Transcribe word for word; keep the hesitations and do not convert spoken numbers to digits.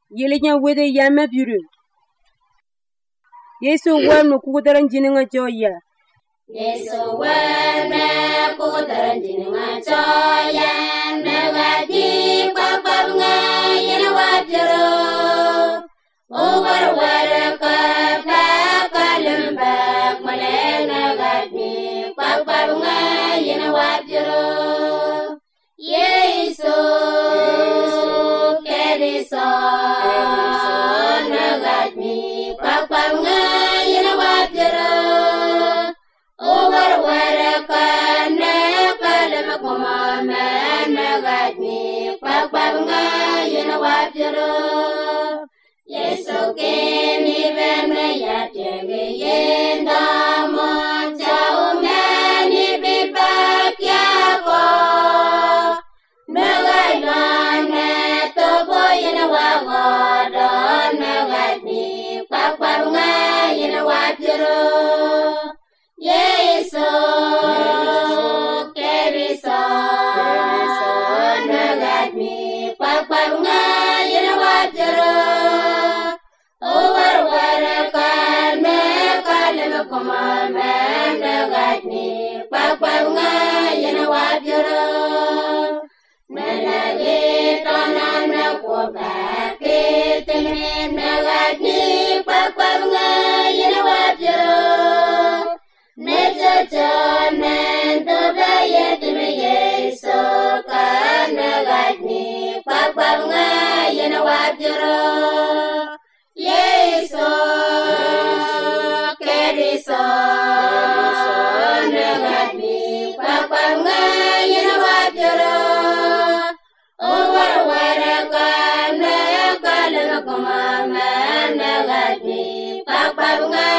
Yelinya wede yama biru. Yesu wanu kudaran jininga joya. Yesu wana kudaran jininga joya. Nagadi papanga yana wapjaro. Uwar waraka pakalembak malena gadi papanga yana wapjaro. Yesu kerisa nagadi papanga yana wapjaro. Uwar waraka nakalembak malena gadi papanga yana wapjaro. Yesu kini bena ya tege yenda mo chau mani bibak ya ko nagai dana to boyena wago don nagai ni paparunga yena wajero Yesu kerisa nagai ni paparunga yena wajero Over warakan mekalim kuman menagani papanga yana wajero menagi tanan nakubaki temen nagani papanga yana wajero nejajan mendobaya teme Yesu kan nagani papanga yana wajero Yesu kerisa nagani papanga yana wajero Uwar warakan nakalan kumama nagani papanga